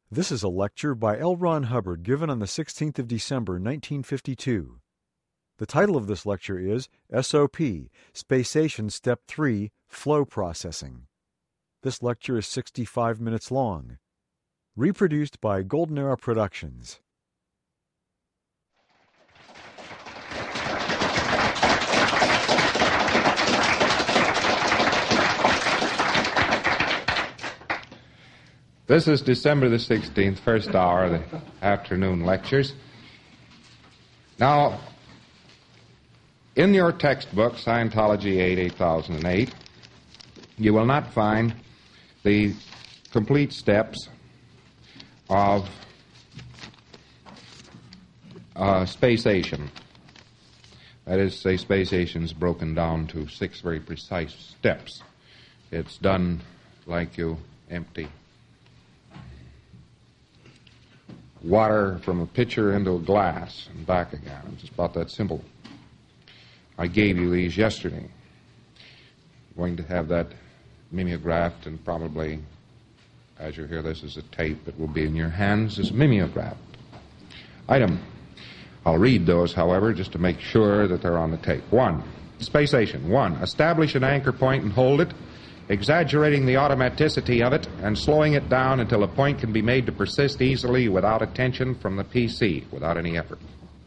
This is a lecture by L. Ron Hubbard given on the 16th of December, 1952. The title of this lecture is SOP, Spacation Step 3, Flow Processing. This lecture is 65 minutes long. Reproduced by Golden Era Productions. This is December the 16th, first hour of the afternoon lectures. Now, in your textbook, Scientology 8008, you will not find the complete steps of spacation. That is, say, spacation is broken down to 6 very precise steps. It's done like you empty water from a pitcher into a glass and back again. It's just about that simple. I gave you these yesterday. I'm going to have that mimeographed, and probably, as you hear this as a tape, it will be in your hands as mimeographed. Item. I'll read those, however, just to make sure that they're on the tape. 1. Spacation. 1. Establish an anchor point and hold it, exaggerating the automaticity of it and slowing it down until a point can be made to persist easily without attention from the PC, without any effort.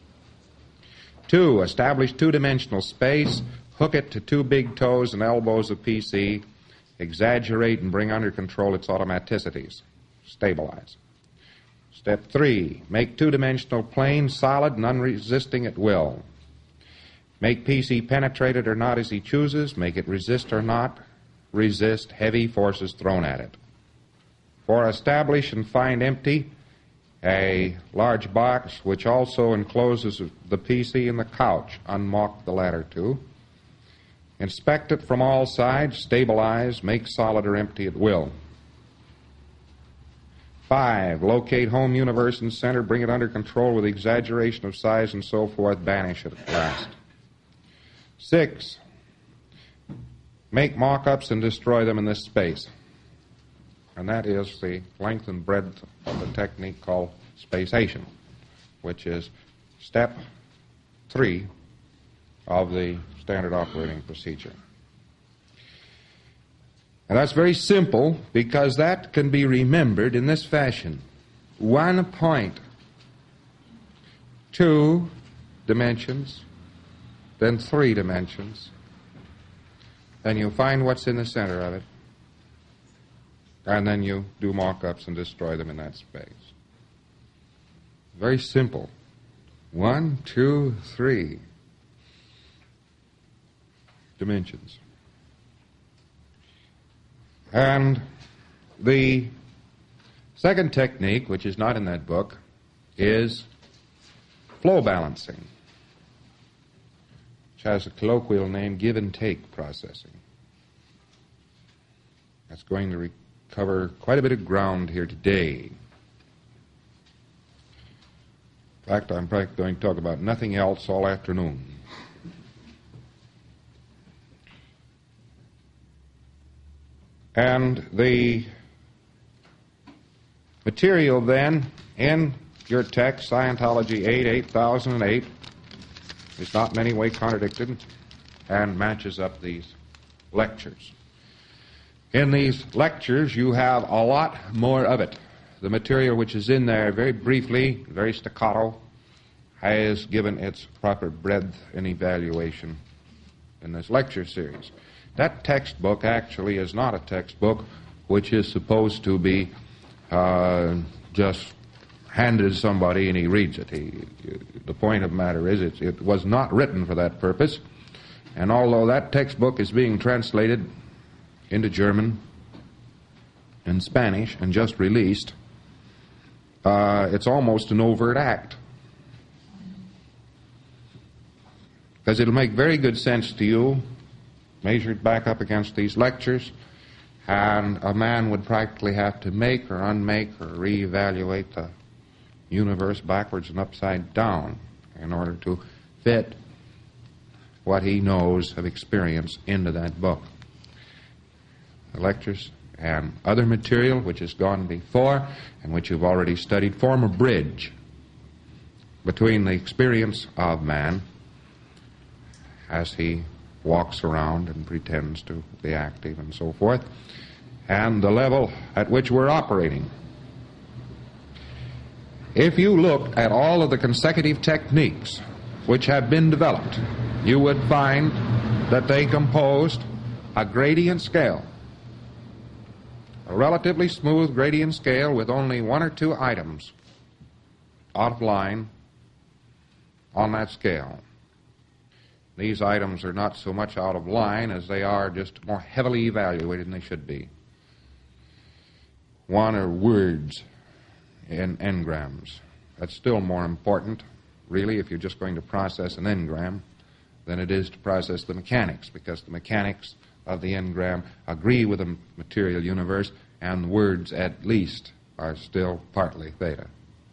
2. Establish two-dimensional space, hook it to 2 big toes and elbows of PC, exaggerate and bring under control its automaticities. Stabilize. Step 3. Make two-dimensional plane solid and unresisting at will. Make PC penetrate it or not as he chooses, make it resist or not, resist heavy forces thrown at it. 4. Establish and find empty a large box which also encloses the PC and the couch. Unmark the latter 2. Inspect it from all sides, stabilize, make solid or empty at will. 5. Locate home, universe, and center, bring it under control with exaggeration of size and so forth, banish it at last. 6. Make mock-ups and destroy them in this space. And that is the length and breadth of the technique called spacation, which is step 3 of the standard operating procedure. And that's very simple because that can be remembered in this fashion. 1 point, 2 dimensions, then 3 dimensions. Then you find what's in the center of it, and then you do mock-ups and destroy them in that space. Very simple. 1, 2, 3 dimensions. And the second technique, which is not in that book, is flow balancing, which has a colloquial name, give and take processing. That's going to cover quite a bit of ground here today. In fact, I'm probably going to talk about nothing else all afternoon. And the material then in your text, Scientology 8008, is not in any way contradicted and matches up these lectures. In these lectures, you have a lot more of it. The material which is in there, very briefly, very staccato, has given its proper breadth and evaluation in this lecture series. That textbook actually is not a textbook which is supposed to be just handed to somebody and he reads it. The point of the matter is it was not written for that purpose, and although that textbook is being translated into German and Spanish and just released, it's almost an overt act. Because it'll make very good sense to you, measured back up against these lectures, and a man would practically have to make or unmake or reevaluate the universe backwards and upside down in order to fit what he knows of experience into that book. The lectures and other material which has gone before and which you've already studied form a bridge between the experience of man as he walks around and pretends to be active and so forth, and the level at which we're operating. If you look at all of the consecutive techniques which have been developed, you would find that they composed a gradient scale, a relatively smooth gradient scale with only one or two items out of line on that scale. These items are not so much out of line as they are just more heavily evaluated than they should be. One are words in engrams. That's still more important, really, if you're just going to process an engram than it is to process the mechanics, because the mechanics of the engram agree with the material universe, and the words at least are still partly theta.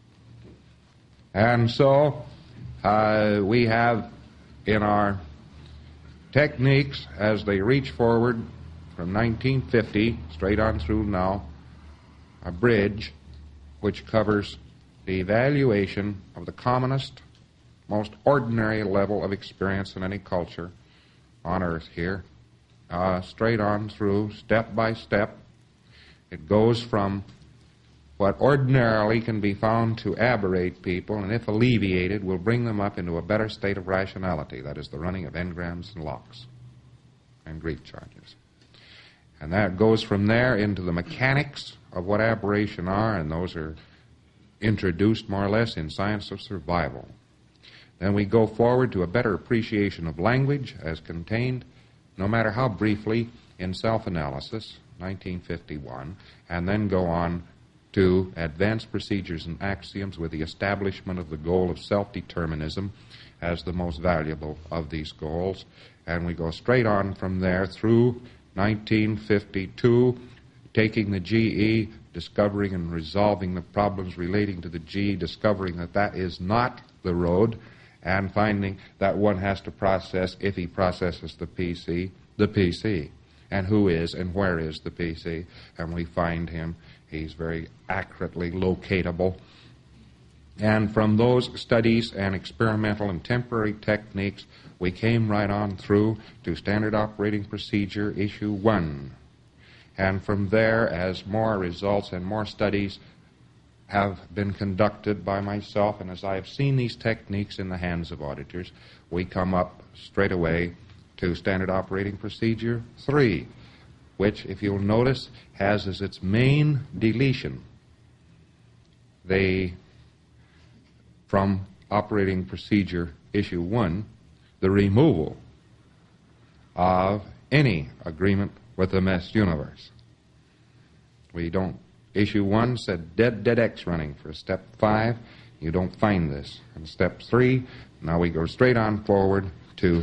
And so we have in our techniques, as they reach forward from 1950 straight on through now, a bridge which covers the evaluation of the commonest, most ordinary level of experience in any culture on earth here, straight on through, step by step. It goes from what ordinarily can be found to aberrate people, and if alleviated, will bring them up into a better state of rationality, that is, the running of engrams and locks and grief charges. And that goes from there into the mechanics of what aberration are, and those are introduced more or less in Science of Survival. Then we go forward to a better appreciation of language as contained, no matter how briefly, in Self-Analysis, 1951, and then go on to advanced procedures and axioms with the establishment of the goal of self-determinism as the most valuable of these goals. And we go straight on from there through 1952, taking the GE, discovering and resolving the problems relating to the G, discovering that that is not the road, and finding that one has to process, if he processes the PC. And who is and where is the PC? And we find him. He's very accurately locatable. And from those studies and experimental and temporary techniques, we came right on through to Standard Operating Procedure Issue 1. And from there, as more results and more studies have been conducted by myself, and as I have seen these techniques in the hands of auditors, we come up straight away to Standard Operating Procedure 3, which, if you'll notice, has as its main deletion from Operating Procedure Issue 1, the removal of any agreement with the mess universe. We don't. Issue 1 said dead X running for step 5. You don't find this. And step 3, now we go straight on forward to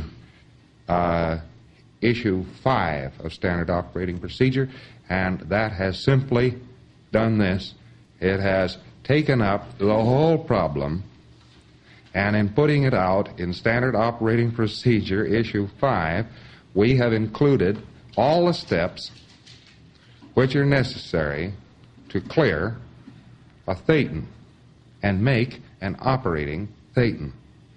Issue 5 of Standard Operating Procedure, and that has simply done this. It has taken up the whole problem, and in putting it out in Standard Operating Procedure Issue 5, we have included all the steps which are necessary to clear a thetan and make an operating thetan.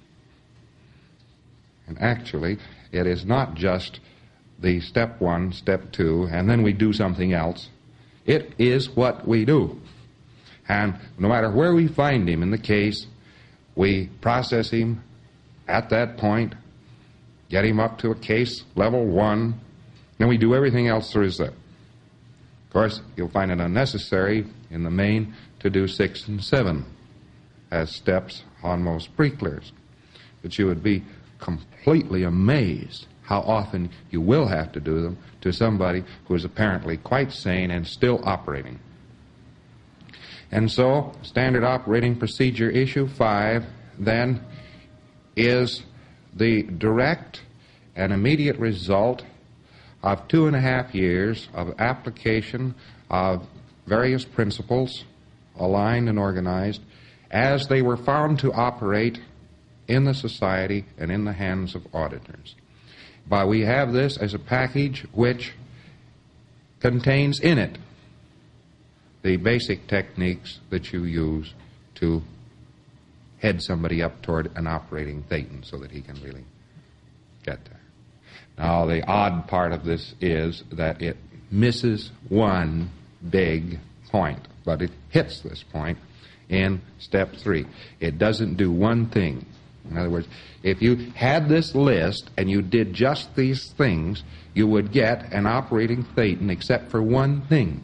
And actually, it is not just the step 1, step 2, and then we do something else. It is what we do. And no matter where we find him in the case, we process him at that point, get him up to a case level 1, then we do everything else there is there. Of course, you'll find it unnecessary in the main to do 6 and 7 as steps on most pre-clears. But you would be completely amazed how often you will have to do them to somebody who is apparently quite sane and still operating. And so, Standard Operating Procedure Issue 5, then, is the direct and immediate result of 2.5 years of application of various principles, aligned and organized, as they were found to operate in the society and in the hands of auditors. But we have this as a package which contains in it the basic techniques that you use to head somebody up toward an operating thetan so that he can really get there. Now, the odd part of this is that it misses one big point, but it hits this point in step 3. It doesn't do one thing. In other words, if you had this list and you did just these things, you would get an operating thetan except for one thing.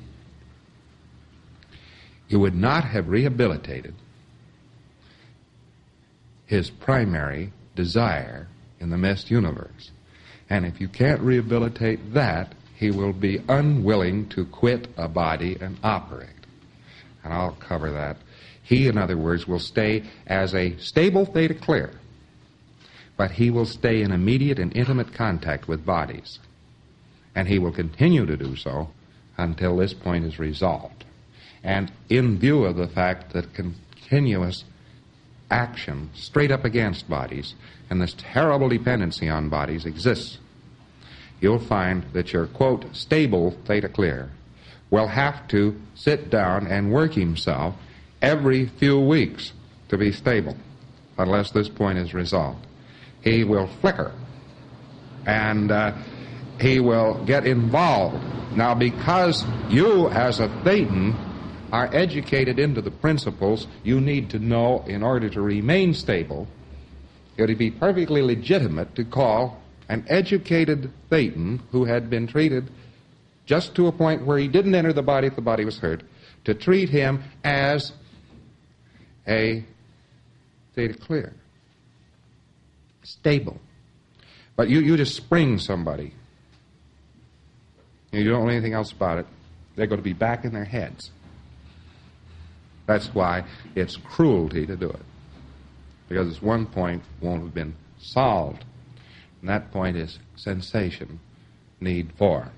You would not have rehabilitated his primary desire in the mist universe. And if you can't rehabilitate that, he will be unwilling to quit a body and operate. And I'll cover that. He, in other words, will stay as a stable theta clear, but he will stay in immediate and intimate contact with bodies. And he will continue to do so until this point is resolved. And in view of the fact that continuous action straight up against bodies and this terrible dependency on bodies exists, you'll find that your, quote, stable theta clear will have to sit down and work himself every few weeks to be stable unless this point is resolved. He will flicker and he will get involved. Now, because you as a thetan are educated into the principles you need to know in order to remain stable, it would be perfectly legitimate to call an educated thetan who had been treated just to a point where he didn't enter the body if the body was hurt, to treat him as a theta clear, stable. But you just spring somebody. You don't know anything else about it. They're going to be back in their heads. That's why it's cruelty to do it, because this one point won't have been solved. And that point is sensation, need for.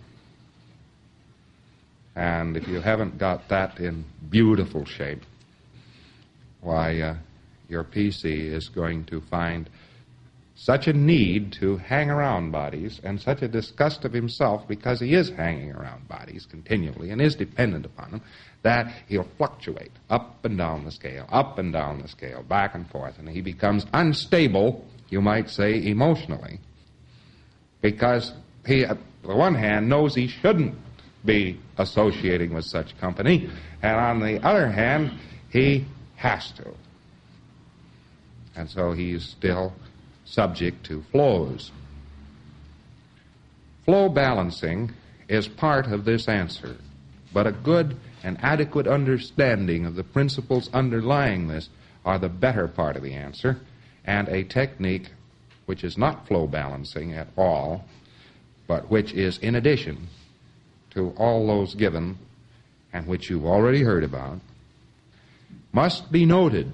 And if you haven't got that in beautiful shape, why, your PC is going to find such a need to hang around bodies and such a disgust of himself because he is hanging around bodies continually and is dependent upon them, that he'll fluctuate up and down the scale, back and forth, and he becomes unstable, you might say, emotionally, because he, on the one hand, knows he shouldn't be associating with such company, and on the other hand, he has to. And so he's still subject to flows. Flow balancing is part of this answer, but a good and adequate understanding of the principles underlying this are the better part of the answer, and a technique which is not flow balancing at all, but which is in addition to all those given and which you've already heard about, must be noted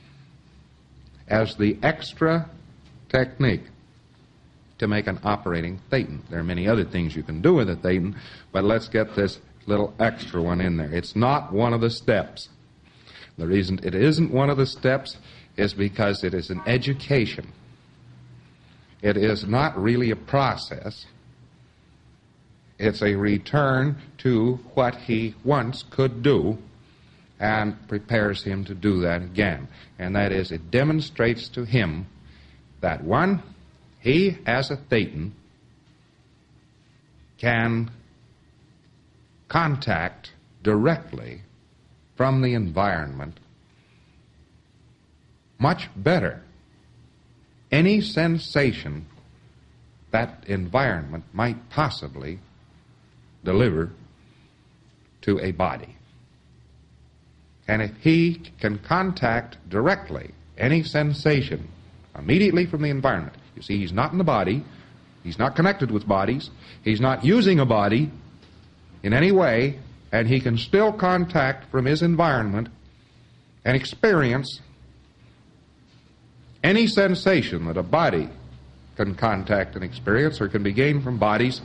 as the extra technique to make an operating thetan. There are many other things you can do with a thetan, but let's get this little extra one in there. It's not one of the steps. The reason it isn't one of the steps is because it is an education. It is not really a process. It's a return to what he once could do and prepares him to do that again. And that is, it demonstrates to him that, one, he as a thetan can contact directly from the environment much better any sensation that environment might possibly deliver to a body. And if he can contact directly any sensation immediately from the environment, you see, he's not in the body, he's not connected with bodies, he's not using a body in any way, and he can still contact from his environment and experience any sensation that a body can contact and experience or can be gained from bodies.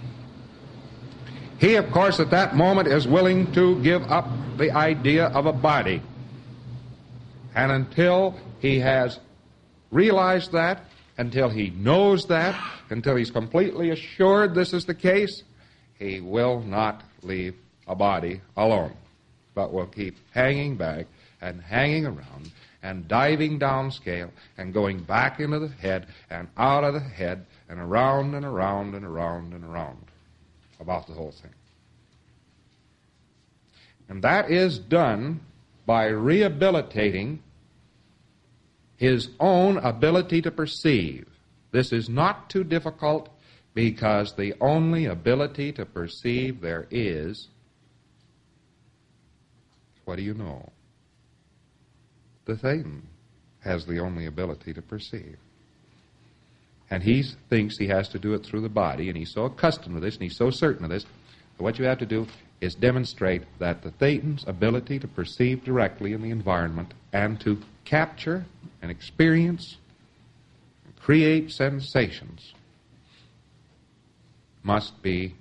He, of course, at that moment is willing to give up the idea of a body. And until he has realized that, until he knows that, until he's completely assured this is the case, he will not leave a body alone, but will keep hanging back and hanging around and diving downscale and going back into the head and out of the head and around and around and around and around about the whole thing. And that is done by rehabilitating his own ability to perceive. This is not too difficult, because the only ability to perceive there is, what do you know? The Thetan has the only ability to perceive. And he thinks he has to do it through the body, and he's so accustomed to this, and he's so certain of this, that what you have to do is demonstrate that the Thetan's ability to perceive directly in the environment and to capture and experience and create sensations must be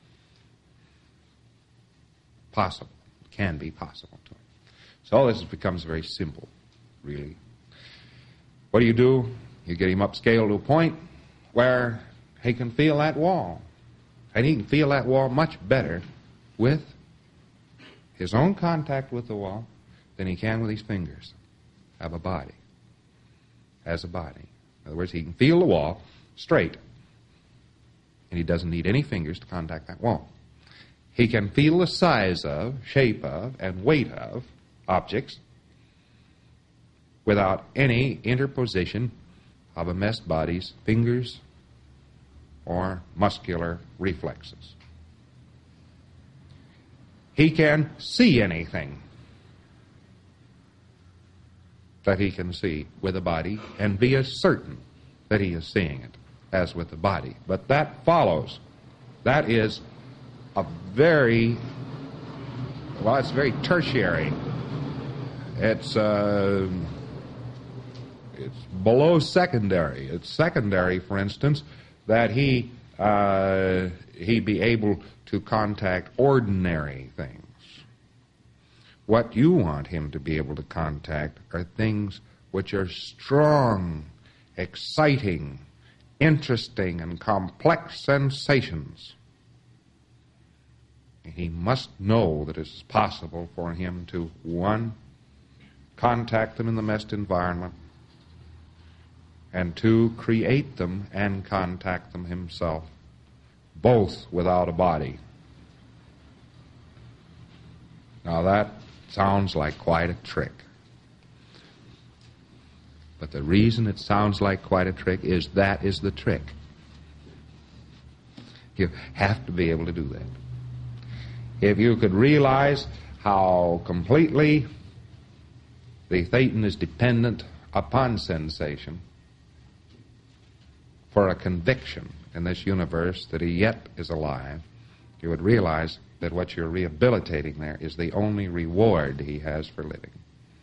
possible, can be possible to him. So all this becomes very simple, really. What do? You get him upscale to a point where he can feel that wall. And he can feel that wall much better with his own contact with the wall than he can with his fingers of a body, as a body. In other words, he can feel the wall straight, and he doesn't need any fingers to contact that wall. He can feel the size of, shape of, and weight of objects without any interposition of a messed body's fingers or muscular reflexes. He can see anything that he can see with a body and be as certain that he is seeing it as with the body. But that follows. That is a very, well, it's very tertiary. It's below secondary. It's secondary, for instance, that he be able to contact ordinary things. What you want him to be able to contact are things which are strong, exciting, interesting, and complex sensations. He must know that it's possible for him to, one, contact them in the messed environment, and two, create them and contact them himself, both without a body. Now that sounds like quite a trick. But the reason it sounds like quite a trick is that is the trick. You have to be able to do that. If you could realize how completely the Thetan is dependent upon sensation for a conviction in this universe that he yet is alive, you would realize that what you're rehabilitating there is the only reward he has for living.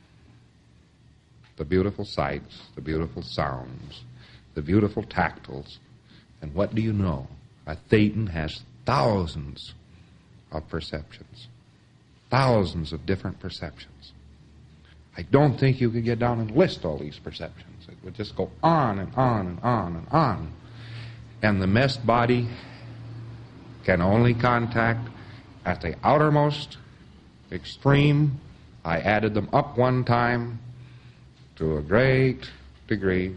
The beautiful sights, the beautiful sounds, the beautiful tactiles. And what do you know? A Thetan has thousands of perceptions. Thousands of different perceptions. I don't think you could get down and list all these perceptions. It would just go on and on and on and on. And the messed body can only contact at the outermost extreme. I added them up one time to a great degree,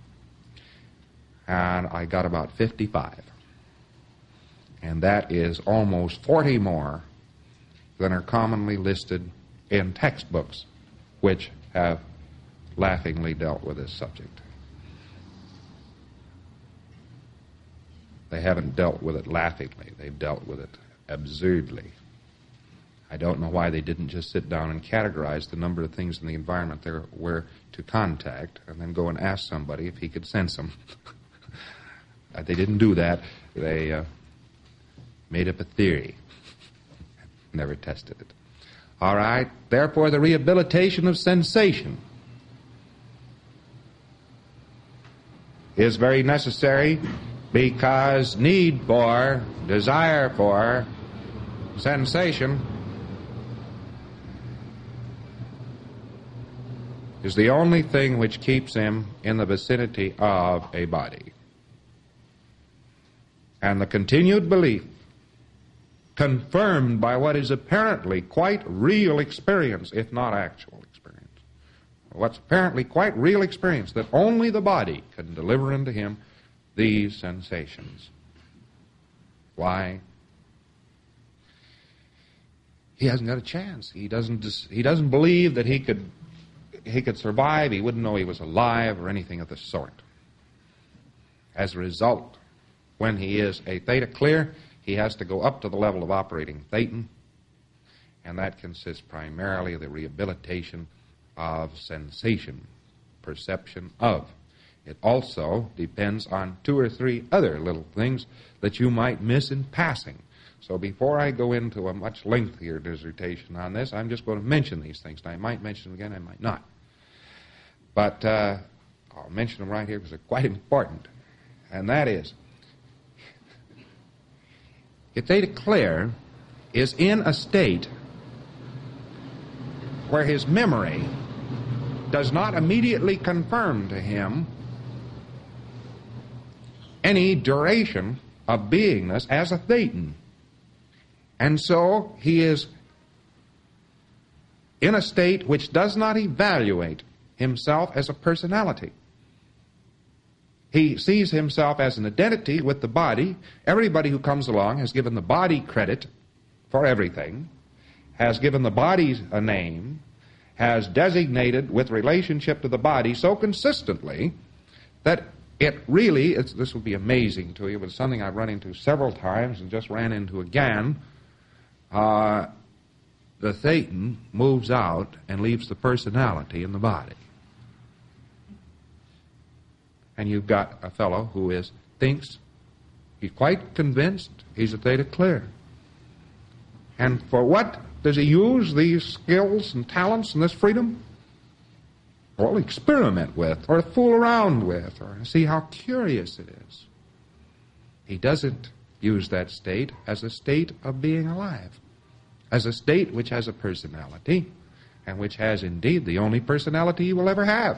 and I got about 55. And that is almost 40 more than are commonly listed in textbooks which have laughingly dealt with this subject. They haven't dealt with it laughingly. They've dealt with it absurdly. I don't know why they didn't just sit down and categorize the number of things in the environment there were to contact and then go and ask somebody if he could sense them. They didn't do that. They made up a theory. Never tested it. All right. Therefore, the rehabilitation of sensation is very necessary, because need for, desire for sensation is the only thing which keeps him in the vicinity of a body. And the continued belief confirmed by what is apparently quite real experience, if not actual experience. What's apparently quite real experience, that only the body can deliver unto him these sensations. Why? He hasn't got a chance. He doesn't believe that he could survive. He wouldn't know he was alive or anything of the sort. As a result, when he is a theta clear, he has to go up to the level of operating thetan, and that consists primarily of the rehabilitation of sensation, perception of. It also depends on 2 or 3 other little things that you might miss in passing. So before I go into a much lengthier dissertation on this, I'm just going to mention these things. Now, I might mention them again, I might not. But I'll mention them right here because they're quite important. And that is, if theta clear is in a state where his memory does not immediately confirm to him any duration of beingness as a thetan. And so he is in a state which does not evaluate himself as a personality. He sees himself as an identity with the body. Everybody who comes along has given the body credit for everything, has given the body a name, has designated with relationship to the body so consistently that it really, this will be amazing to you, but it's something I've run into several times and just ran into again. The thetan moves out and leaves the personality in the body. And you've got a fellow who thinks, he's quite convinced he's a theta clear. And for what does he use these skills and talents and this freedom? Well, experiment with, or fool around with, or see how curious it is. He doesn't use that state as a state of being alive, as a state which has a personality, and which has indeed the only personality he will ever have.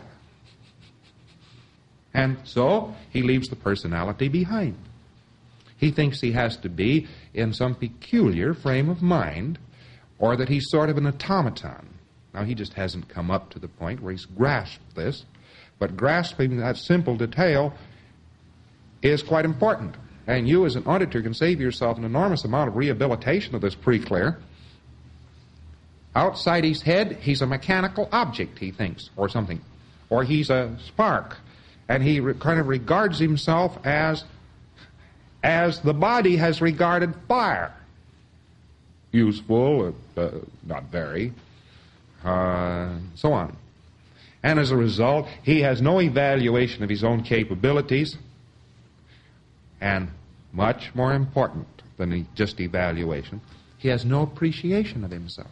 And so he leaves the personality behind. He thinks he has to be in some peculiar frame of mind, or that he's sort of an automaton. Now, he just hasn't come up to the point where he's grasped this, but grasping that simple detail is quite important. And you, as an auditor, can save yourself an enormous amount of rehabilitation of this pre-clear. Outside his head, he's a mechanical object, he thinks, or something. Or he's a spark. And he kind of regards himself as the body has regarded fire. Useful, not very, so on. And as a result, he has no evaluation of his own capabilities, and much more important than just evaluation, he has no appreciation of himself.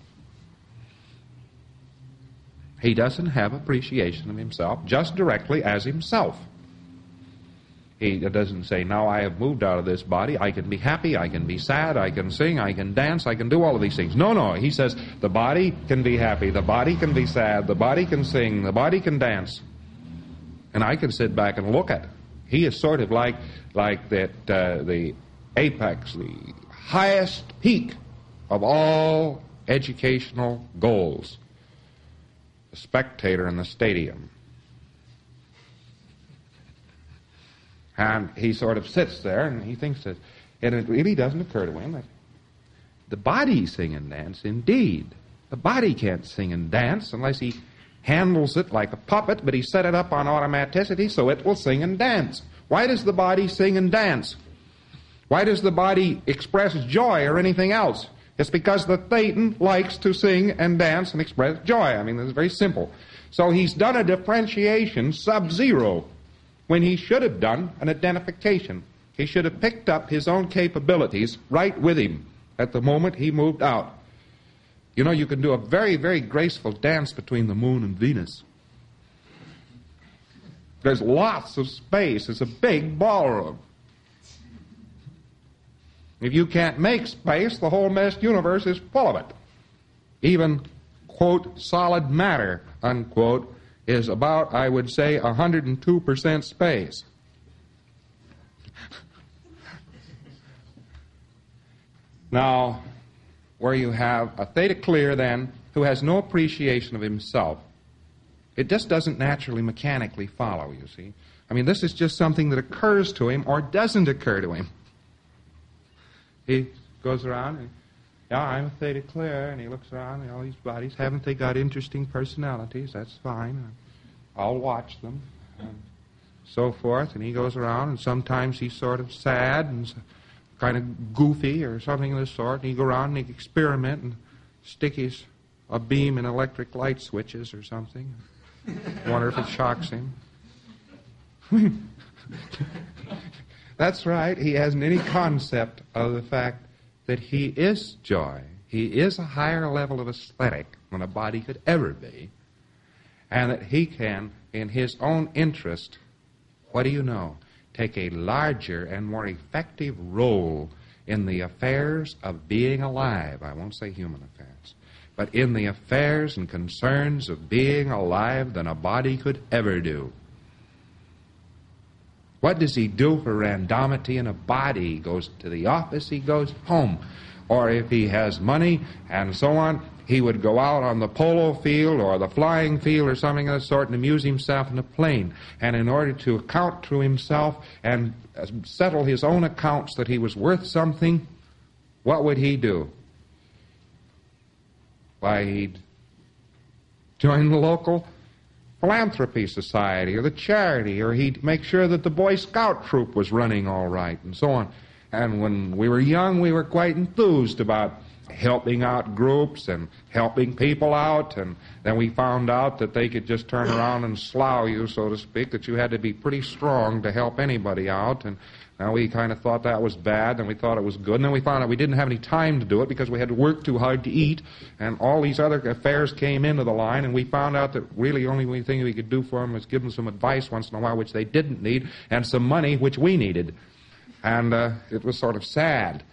He doesn't have appreciation of himself just directly as himself. He doesn't say, now I have moved out of this body, I can be happy, I can be sad, I can sing, I can dance, I can do all of these things. No, he says the body can be happy, the body can be sad, the body can sing, the body can dance. And I can sit back and look at it. He is sort of like that, the apex, the highest peak of all educational goals. The spectator in the stadium. And he sort of sits there and he thinks that, and it really doesn't occur to him that the body sing and dance, indeed. The body can't sing and dance unless he handles it like a puppet, but he set it up on automaticity so it will sing and dance. Why does the body sing and dance? Why does the body express joy or anything else? It's because the thetan likes to sing and dance and express joy. I mean, it's very simple. So he's done a differentiation sub-zero when he should have done an identification. He should have picked up his own capabilities right with him at the moment he moved out. You know, you can do a very, very graceful dance between the moon and Venus. There's lots of space. It's a big ballroom. If you can't make space, the whole vast universe is full of it. Even, quote, solid matter, unquote, is about, I would say, 102% space. Now, where you have a theta clear, then, who has no appreciation of himself, it just doesn't naturally, mechanically follow, you see. I mean, this is just something that occurs to him or doesn't occur to him. He goes around and, yeah, I'm a theta clear, and he looks around, and all these bodies, haven't they got interesting personalities? That's fine. I'll watch them, and so forth. And he goes around, and sometimes he's sort of sad and kind of goofy or something of the sort, and he go around and he experiment and stick a beam in electric light switches or something. Wonder if it shocks him. That's right. He hasn't any concept of the fact that he is joy. He is a higher level of aesthetic than a body could ever be, and that he can, in his own interest, what do you know, take a larger and more effective role in the affairs of being alive. I won't say human affairs, but in the affairs and concerns of being alive than a body could ever do. What does he do for randomity in a body? He goes to the office, he goes home. Or if he has money and so on, he would go out on the polo field or the flying field or something of the sort and amuse himself in a plane. And in order to account to himself and settle his own accounts that he was worth something, what would he do? Why, he'd join the local philanthropy society or the charity, or he'd make sure that the Boy Scout troop was running all right and so on. And when we were young, we were quite enthused about helping out groups and helping people out, and then we found out that they could just turn around and slough you, so to speak, that you had to be pretty strong to help anybody out, and now we kind of thought that was bad, and we thought it was good, and then we found out we didn't have any time to do it because we had to work too hard to eat, and all these other affairs came into the line, and we found out that really the only thing we could do for them was give them some advice once in a while, which they didn't need, and some money, which we needed. And it was sort of sad.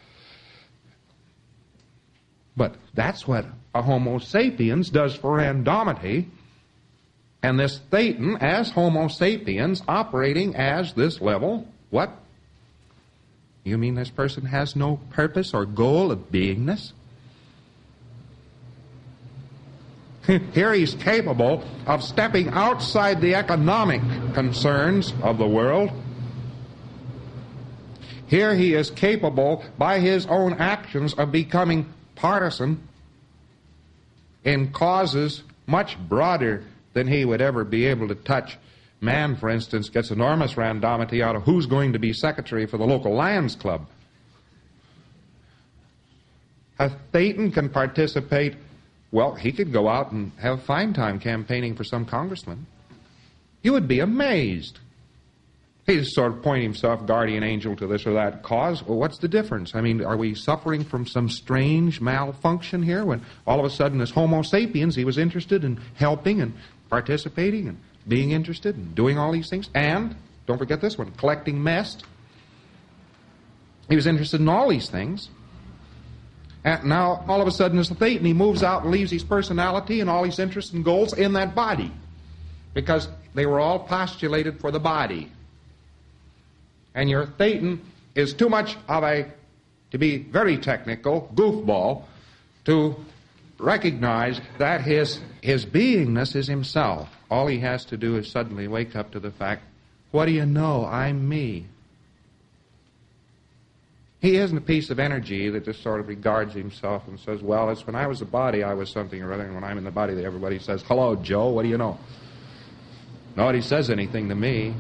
But that's what a Homo sapiens does for randomity. And this Thetan, as Homo sapiens, operating as this level, what? You mean this person has no purpose or goal of beingness? Here he's capable of stepping outside the economic concerns of the world. Here he is capable, by his own actions, of becoming partisan in causes much broader than he would ever be able to touch. Man, for instance, gets enormous randomity out of who's going to be secretary for the local Lions Club. A Thetan can participate, well, he could go out and have a fine time campaigning for some congressman. You would be amazed. He'd sort of point himself guardian angel to this or that cause. Well, what's the difference? I mean, are we suffering from some strange malfunction here when all of a sudden as Homo sapiens he was interested in helping and participating and being interested in doing all these things? And, don't forget this one, collecting mest. He was interested in all these things. And now, all of a sudden, as a Thetan, he moves out and leaves his personality and all his interests and goals in that body. Because they were all postulated for the body. And your Thetan is too much of a, to be very technical, goofball, to recognize that his beingness is himself. All he has to do is suddenly wake up to the fact, what do you know, I'm me. He isn't a piece of energy that just sort of regards himself and says, well, it's when I was a body, I was something or other, and when I'm in the body, everybody says, hello, Joe, what do you know? Nobody says anything to me.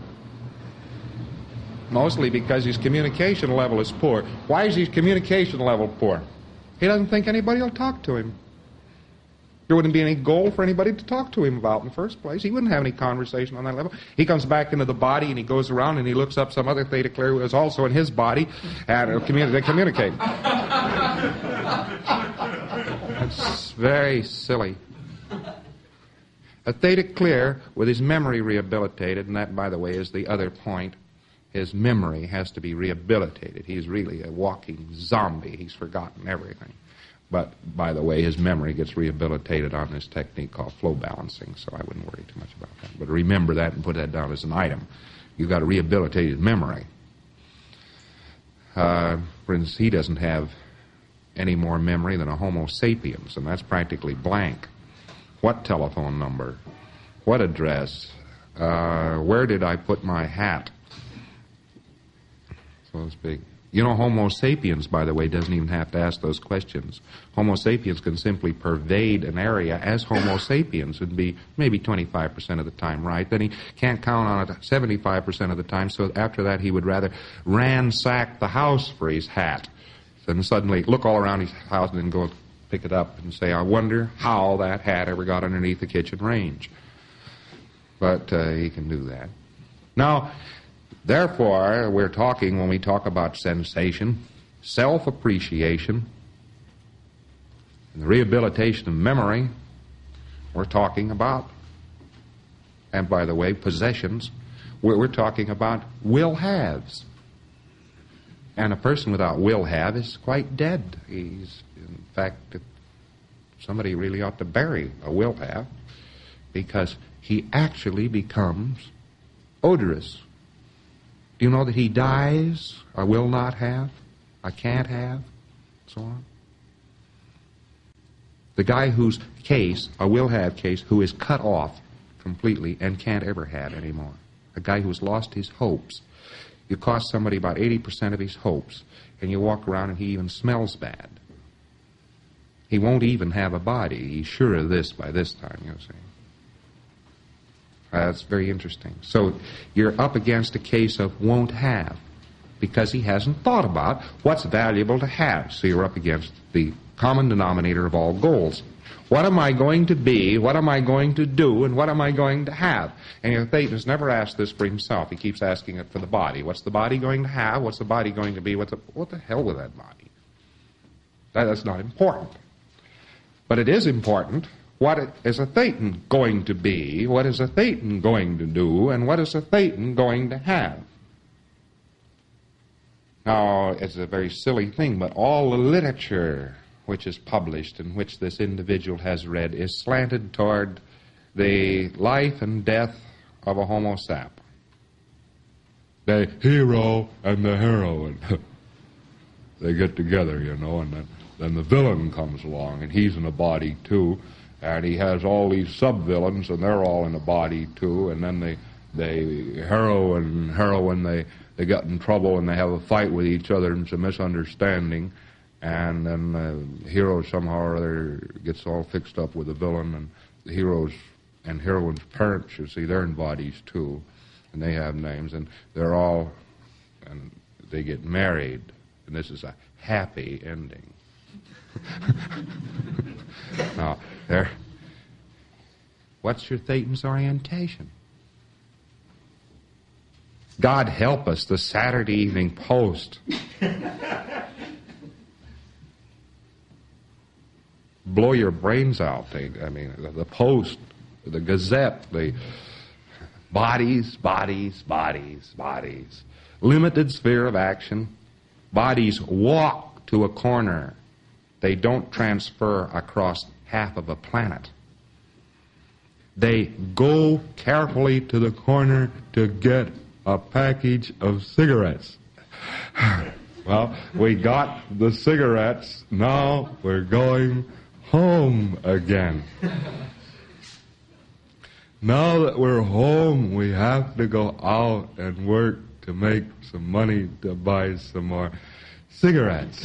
Mostly because his communication level is poor. Why is his communication level poor? He doesn't think anybody will talk to him. There wouldn't be any goal for anybody to talk to him about in the first place. He wouldn't have any conversation on that level. He comes back into the body and he goes around and he looks up some other theta clear who is also in his body and they communicate. It's very silly. A theta clear with his memory rehabilitated, and that, by the way, is the other point. His memory has to be rehabilitated. He's really a walking zombie. He's forgotten everything. But, by the way, his memory gets rehabilitated on this technique called flow balancing, so I wouldn't worry too much about that. But remember that and put that down as an item. You've got to rehabilitate his memory. For instance, he doesn't have any more memory than a Homo sapiens, and that's practically blank. What telephone number? What address? Where did I put my hat? So to speak. You know, Homo sapiens, by the way, doesn't even have to ask those questions. Homo sapiens can simply pervade an area as Homo sapiens and be maybe 25% of the time right. Then he can't count on it 75% of the time, so after that he would rather ransack the house for his hat than suddenly look all around his house and then go pick it up and say, I wonder how that hat ever got underneath the kitchen range. But he can do that. Now, therefore, we're talking, when we talk about sensation, self-appreciation, and the rehabilitation of memory, we're talking about, and by the way, possessions, we're talking about will-haves. And a person without will-have is quite dead. He's, in fact, somebody really ought to bury a will-have, because he actually becomes odorous. Do you know that he dies? I will not have, I can't have, so on. The guy whose case, a will have case, who is cut off completely and can't ever have anymore. A guy who's lost his hopes. You cost somebody about 80% of his hopes, and you walk around and he even smells bad. He won't even have a body. He's sure of this by this time, you see. That's very interesting. So you're up against a case of won't have, because he hasn't thought about what's valuable to have. So you're up against the common denominator of all goals. What am I going to be, what am I going to do, and what am I going to have? And Thetan has never asked this for himself. He keeps asking it for the body. What's the body going to have? What's the body going to be? What the hell with that body? That's not important. But it is important. What is a Thetan going to be? What is a Thetan going to do? And what is a Thetan going to have? Now, it's a very silly thing, but all the literature which is published and which this individual has read is slanted toward the life and death of a Homo sap. The hero and the heroine. They get together, you know, and then the villain comes along, and he's in a body too. And he has all these sub-villains, and they're all in a body, too. And then the hero and heroine, they get in trouble, and they have a fight with each other, and it's a misunderstanding. And then the hero somehow or other gets all fixed up with the villain, and the hero's and heroine's parents, you see, they're in bodies, too. And they have names, and they're all, and they get married. And this is a happy ending. Now, what's your Thetan's orientation? God help us, the Saturday Evening Post. Blow your brains out. I mean, the Post, the Gazette, the bodies. Limited sphere of action. Bodies walk to a corner. They don't transfer across half of a planet. They go carefully to the corner to get a package of cigarettes. Well, we got the cigarettes. Now we're going home again. Now that we're home, we have to go out and work to make some money to buy some more cigarettes.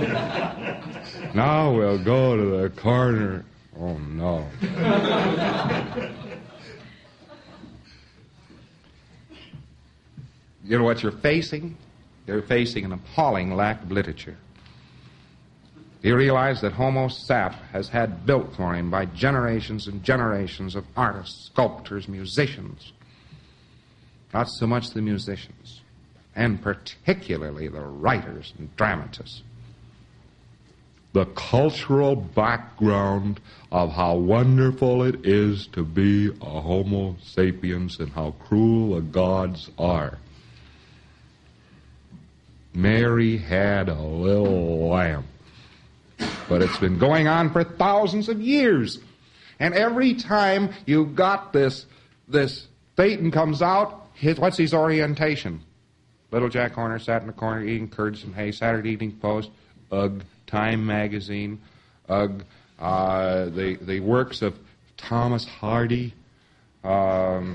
Now we'll go to the corner. Oh, no. You know what you're facing? You're facing an appalling lack of literature. Do you realize that Homo sap has had built for him by generations and generations of artists, sculptors, musicians? Not so much the musicians, and particularly the writers and dramatists. The cultural background of how wonderful it is to be a Homo sapiens and how cruel the gods are. Mary had a little lamb, but it's been going on for thousands of years. And every time you've got this Thetan comes out, what's his orientation? Little Jack Horner sat in the corner eating curds and hay, Saturday Evening Post. Ugh, Time magazine, the works of Thomas Hardy. The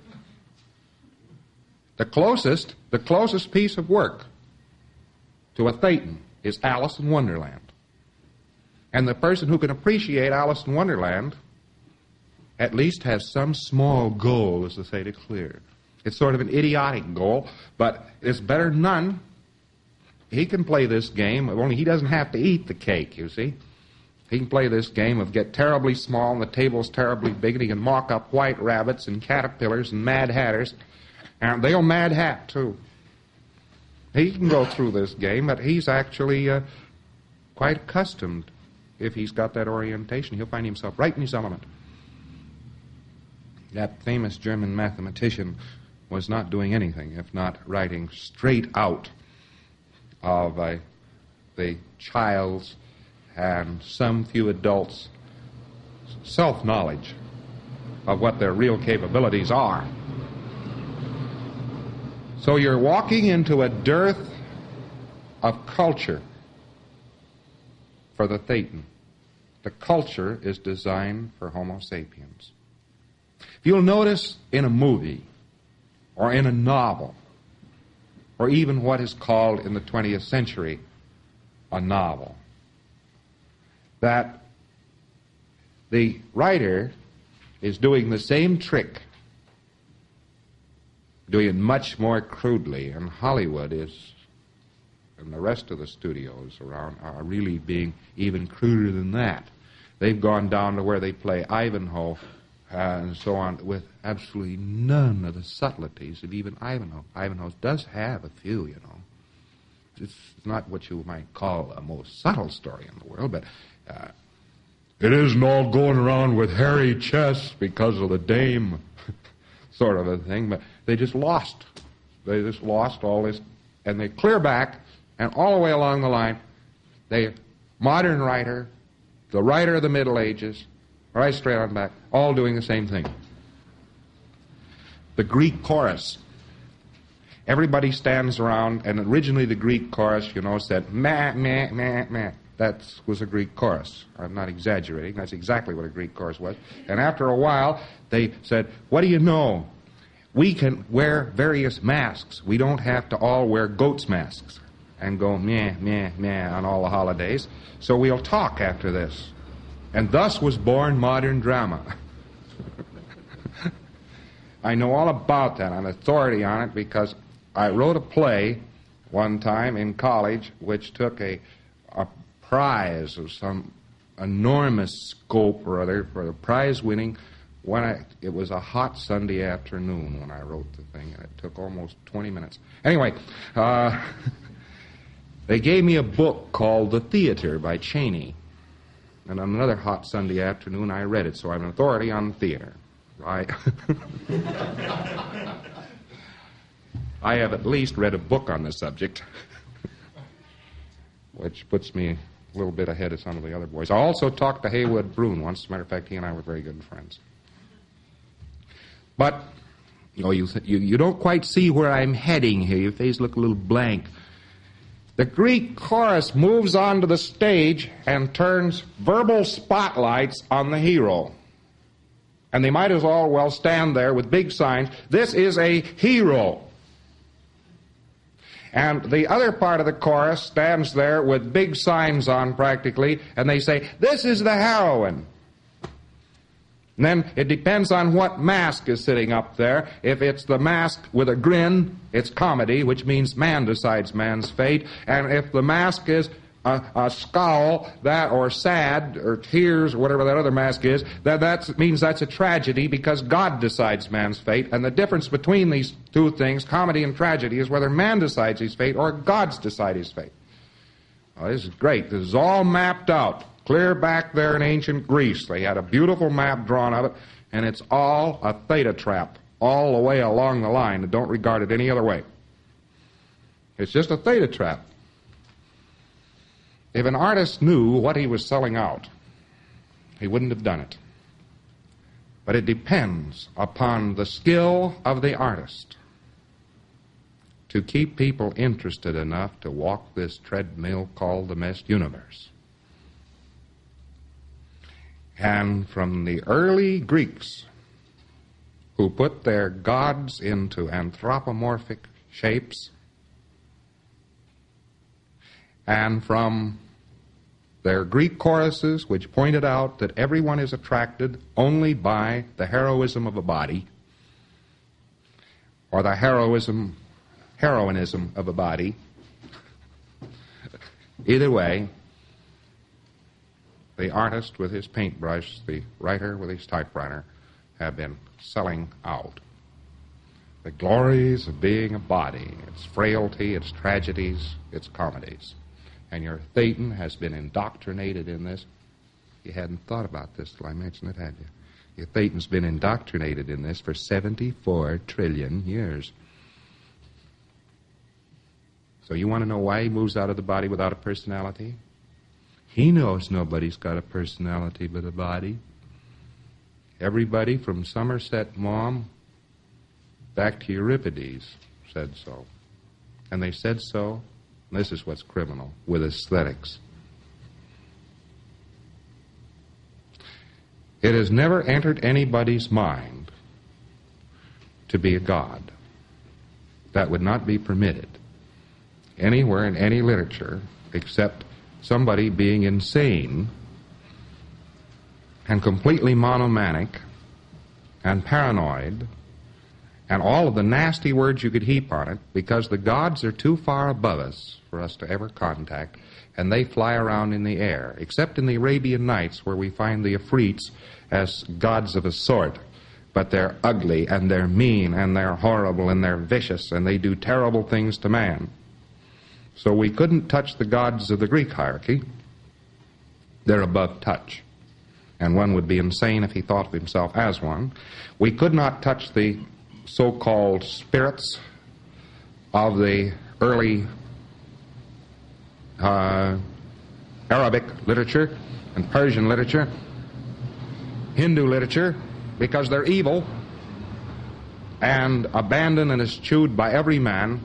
closest piece of work to a Thetan is Alice in Wonderland. And the person who can appreciate Alice in Wonderland at least has some small goal, as they say, to clear. It's sort of an idiotic goal, but it's better than none. He can play this game, only he doesn't have to eat the cake, you see. He can play this game of get terribly small and the table's terribly big, and he can mock up white rabbits and caterpillars and mad hatters, and they'll mad hat, too. He can go through this game, but he's actually quite accustomed. If he's got that orientation, he'll find himself right in his element. That famous German mathematician was not doing anything if not writing straight out of the child's and some few adults' self-knowledge of what their real capabilities are. So you're walking into a dearth of culture for the Thetan. The culture is designed for Homo sapiens. If you'll notice in a movie or in a novel or even what is called in the 20th century a novel, that the writer is doing the same trick, doing it much more crudely, and Hollywood is, and the rest of the studios around are really being even cruder than that. They've gone down to where they play Ivanhoe and so on with absolutely none of the subtleties of even Ivanhoe. Ivanhoe does have a few, you know. It's not what you might call a most subtle story in the world, but it isn't all going around with hairy chests because of the dame sort of a thing, but they just lost. They just lost all this, and they clear back, and all the way along the line, modern writer, the writer of the Middle Ages, right straight on back, all doing the same thing. The Greek chorus. Everybody stands around, and originally the Greek chorus, you know, said, meh, meh, meh, meh. That was a Greek chorus. I'm not exaggerating. That's exactly what a Greek chorus was. And after a while, they said, what do you know? We can wear various masks. We don't have to all wear goat's masks and go meh, meh, meh on all the holidays. So we'll talk after this. And thus was born modern drama. I know all about that. I'm authority on it because I wrote a play one time in college which took a prize of some enormous scope or other for the prize winning. It was a hot Sunday afternoon when I wrote the thing, and it took almost 20 minutes. Anyway, they gave me a book called The Theater by Cheney. And on another hot Sunday afternoon, I read it, so I'm an authority on theater. I have at least read a book on the subject, which puts me a little bit ahead of some of the other boys. I also talked to Haywood Broun once. As a matter of fact, he and I were very good friends. But, you don't quite see where I'm heading here. Your face look a little blank. The Greek chorus moves onto the stage and turns verbal spotlights on the hero. And they might as well stand there with big signs. This is a hero. And the other part of the chorus stands there with big signs on practically, and they say, this is the heroine. And then it depends on what mask is sitting up there. If it's the mask with a grin, it's comedy, which means man decides man's fate. And if the mask is a scowl, or sad, or tears, or whatever that other mask is, that means that's a tragedy because God decides man's fate. And the difference between these two things, comedy and tragedy, is whether man decides his fate or God's decide his fate. Well, this is great. This is all mapped out. Clear back there in ancient Greece, they had a beautiful map drawn of it, and it's all a theta trap, all the way along the line, and don't regard it any other way. It's just a theta trap. If an artist knew what he was selling out, he wouldn't have done it. But it depends upon the skill of the artist to keep people interested enough to walk this treadmill called the Mess Universe. And from the early Greeks, who put their gods into anthropomorphic shapes, and from their Greek choruses, which pointed out that everyone is attracted only by the heroism of a body, or the heroism of a body. Either way, the artist with his paintbrush, the writer with his typewriter, have been selling out the glories of being a body, its frailty, its tragedies, its comedies. And your Thetan has been indoctrinated in this. You hadn't thought about this till I mentioned it, had you? Your Thetan's been indoctrinated in this for 74 trillion years. So you want to know why he moves out of the body without a personality? He knows nobody's got a personality but a body. Everybody from Somerset Maugham back to Euripides said so. And they said so, and this is what's criminal, with aesthetics. It has never entered anybody's mind to be a god. That would not be permitted anywhere in any literature except somebody being insane and completely monomanic and paranoid and all of the nasty words you could heap on it, because the gods are too far above us for us to ever contact, and they fly around in the air, except in the Arabian Nights where we find the Afrits as gods of a sort, but they're ugly and they're mean and they're horrible and they're vicious and they do terrible things to man. So we couldn't touch the gods of the Greek hierarchy. They're above touch. And one would be insane if he thought of himself as one. We could not touch the so-called spirits of the early Arabic literature and Persian literature, Hindu literature, because they're evil and abandoned and eschewed by every man.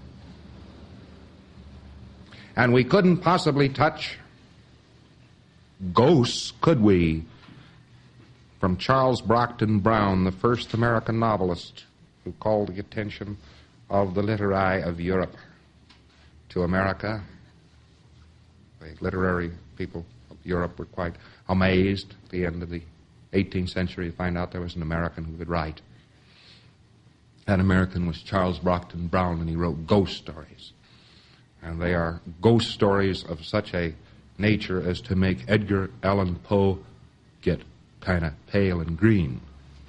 And we couldn't possibly touch ghosts, could we? From Charles Brockden Brown, the first American novelist who called the attention of the literati of Europe to America. The literary people of Europe were quite amazed at the end of the 18th century to find out there was an American who could write. That American was Charles Brockden Brown, and he wrote ghost stories. And they are ghost stories of such a nature as to make Edgar Allan Poe get kind of pale and green.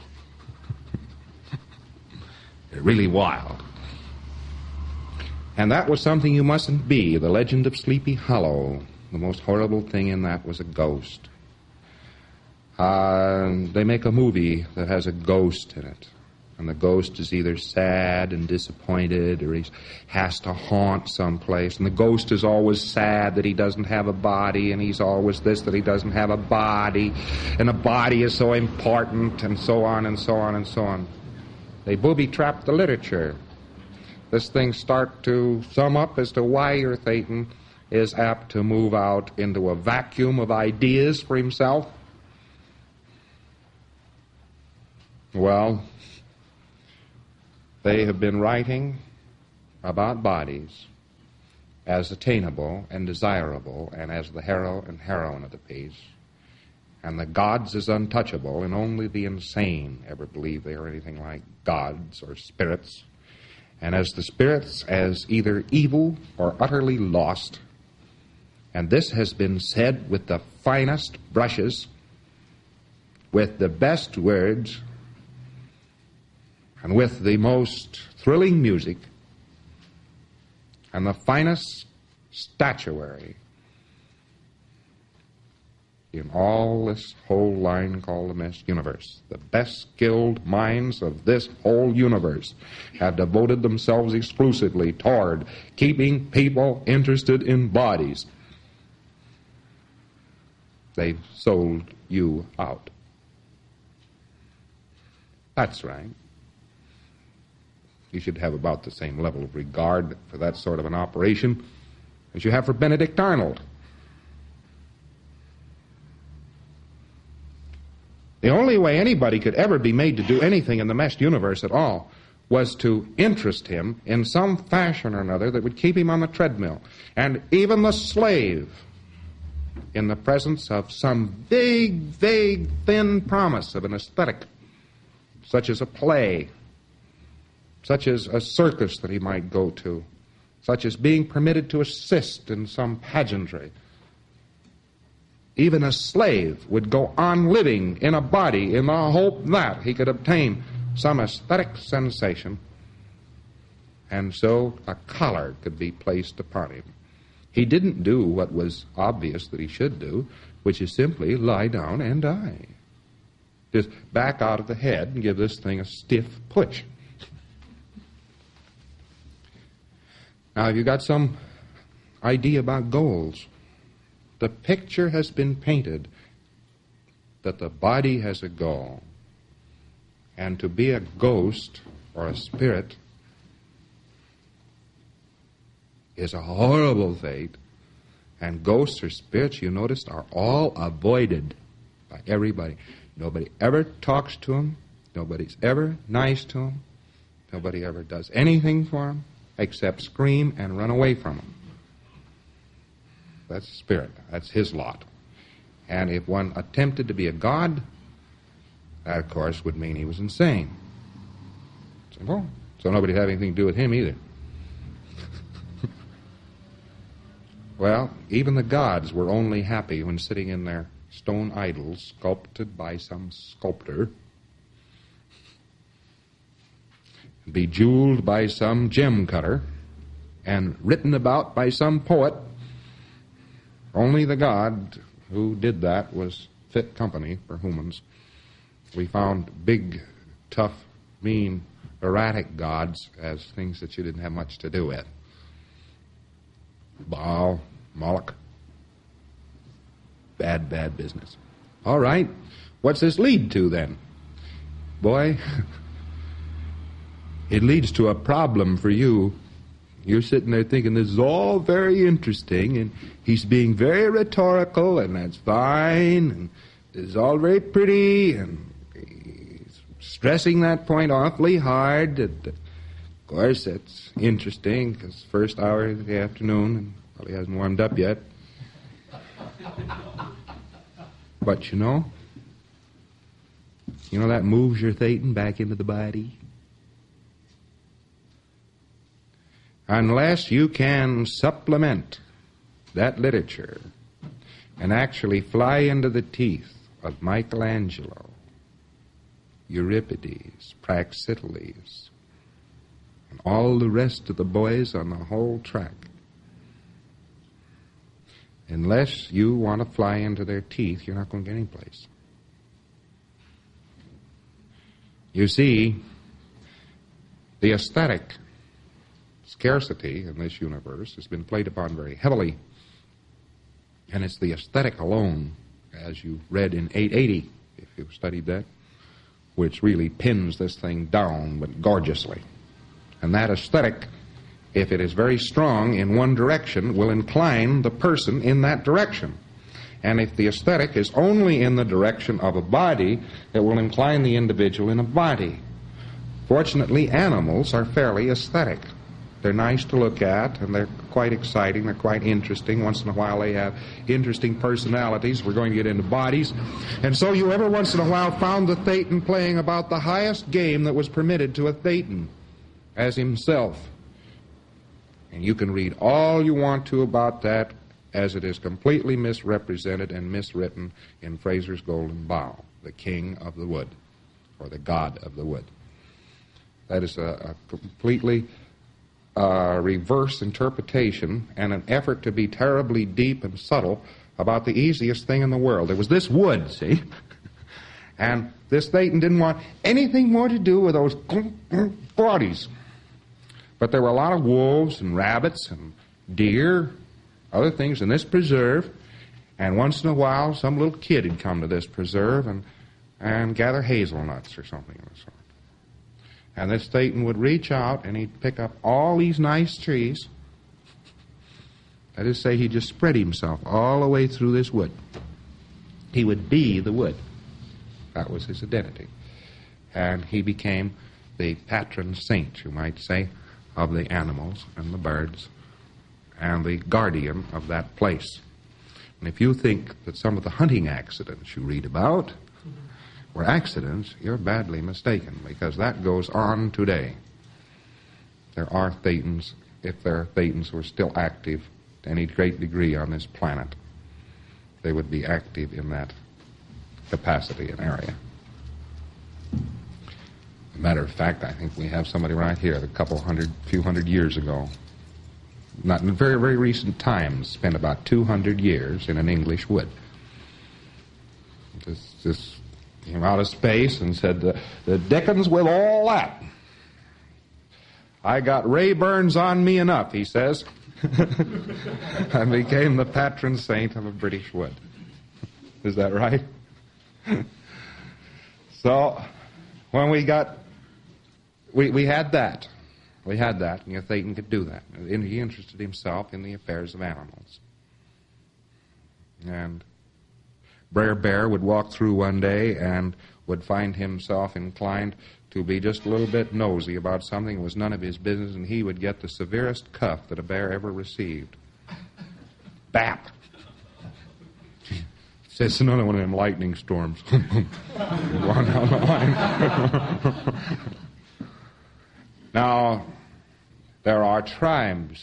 They're really wild. And that was something you mustn't be. The Legend of Sleepy Hollow. The most horrible thing in that was a ghost. They make a movie that has a ghost in it. And the ghost is either sad and disappointed, or he has to haunt someplace. And the ghost is always sad that he doesn't have a body, and he's always this, that he doesn't have a body. And a body is so important, and so on and so on and so on. They booby-trap the literature. This thing start to sum up as to why your Thetan is apt to move out into a vacuum of ideas for himself. Well, they have been writing about bodies as attainable and desirable and as the hero and heroine of the piece, and the gods as untouchable, and only the insane ever believe they are anything like gods or spirits, and as the spirits as either evil or utterly lost. And this has been said with the finest brushes, with the best words, and with the most thrilling music, and the finest statuary in all this whole line called the Mess Universe. The best skilled minds of this whole universe have devoted themselves exclusively toward keeping people interested in bodies. They've sold you out. That's right. You should have about the same level of regard for that sort of an operation as you have for Benedict Arnold. The only way anybody could ever be made to do anything in the meshed universe at all was to interest him in some fashion or another that would keep him on the treadmill. And even the slave, in the presence of some vague, thin promise of an aesthetic, such as a play, such as a circus that he might go to, such as being permitted to assist in some pageantry, even a slave would go on living in a body in the hope that he could obtain some aesthetic sensation, and so a collar could be placed upon him. He didn't do what was obvious that he should do, which is simply lie down and die. Just back out of the head and give this thing a stiff push. Now, have you got some idea about goals? The picture has been painted that the body has a goal. And to be a ghost or a spirit is a horrible fate. And ghosts or spirits, you noticed, are all avoided by everybody. Nobody ever talks to them. Nobody's ever nice to them. Nobody ever does anything for them except scream and run away from them. That's the spirit. That's his lot. And if one attempted to be a god, that, of course, would mean he was insane. Simple. So nobody had anything to do with him either. Well, even the gods were only happy when sitting in their stone idols sculpted by some sculptor, bejeweled by some gem cutter, and written about by some poet. Only the god who did that was fit company for humans. We found big, tough, mean, erratic gods as things that you didn't have much to do with. Baal, Moloch. Bad business. All right. What's this lead to then? Boy, it leads to a problem for you. You're sitting there thinking this is all very interesting, and he's being very rhetorical, and that's fine, and it's all very pretty, and he's stressing that point awfully hard. Of course, that's interesting, because first hour of the afternoon, and probably hasn't warmed up yet. But you know that moves your Thetan back into the body? Unless you can supplement that literature and actually fly into the teeth of Michelangelo, Euripides, Praxiteles, and all the rest of the boys on the whole track, unless you want to fly into their teeth, you're not going to get any place. You see, the aesthetic scarcity in this universe has been played upon very heavily, and it's the aesthetic alone, as you read in 880, if you've studied that, which really pins this thing down, but gorgeously. And that aesthetic, if it is very strong in one direction, will incline the person in that direction. And if the aesthetic is only in the direction of a body, it will incline the individual in a body. Fortunately, animals are fairly aesthetic. They're nice to look at, and they're quite exciting, they're quite interesting. Once in a while they have interesting personalities. We're going to get into bodies. And so you every once in a while found the Thetan playing about the highest game that was permitted to a Thetan as himself. And you can read all you want to about that, as it is completely misrepresented and miswritten in Fraser's Golden Bough, the king of the wood, or the god of the wood. That is a completely reverse interpretation and an effort to be terribly deep and subtle about the easiest thing in the world. There was this wood, see? And this Thetan didn't want anything more to do with those bodies. But there were a lot of wolves and rabbits and deer, other things in this preserve, and once in a while some little kid had come to this preserve and gather hazelnuts or something of the sort. And this Satan would reach out and he'd pick up all these nice trees. That is to say, he'd just spread himself all the way through this wood. He would be the wood. That was his identity. And he became the patron saint, you might say, of the animals and the birds and the guardian of that place. And if you think that some of the hunting accidents you read about were accidents, you're badly mistaken, because that goes on today. There are Thetans, if there are Thetans who are still active to any great degree on this planet, they would be active in that capacity and area. As a matter of fact, I think we have somebody right here that few hundred years ago, not in very, very recent times, spent about 200 years in an English wood. This came out of space and said, the dickens with all that. I got Ray Burns on me enough, he says. And became the patron saint of a British wood. Is that right? So, when we had that. We had that, and Satan could do that. And he interested himself in the affairs of animals. And Brer Bear would walk through one day and would find himself inclined to be just a little bit nosy about something that was none of his business, and he would get the severest cuff that a bear ever received. Bap! It's another one of them lightning storms. Going down the line. Now, there are tribes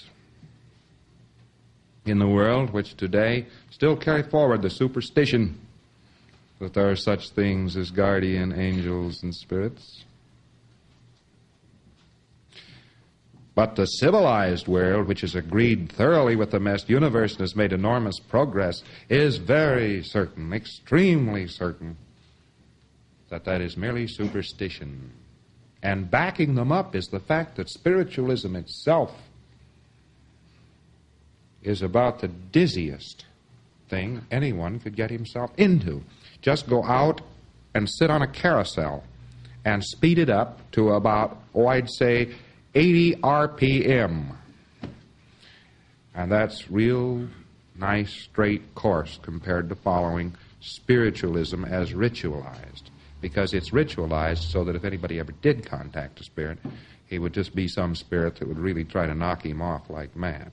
in the world which today still carry forward the superstition that there are such things as guardian angels and spirits. But the civilized world, which has agreed thoroughly with the mass universe and has made enormous progress, is very certain, extremely certain, that that is merely superstition. And backing them up is the fact that spiritualism itself is about the dizziest thing anyone could get himself into. Just go out and sit on a carousel and speed it up to about, I'd say, 80 RPM. And that's real nice straight course compared to following spiritualism as ritualized. Because it's ritualized so that if anybody ever did contact a spirit, he would just be some spirit that would really try to knock him off like mad.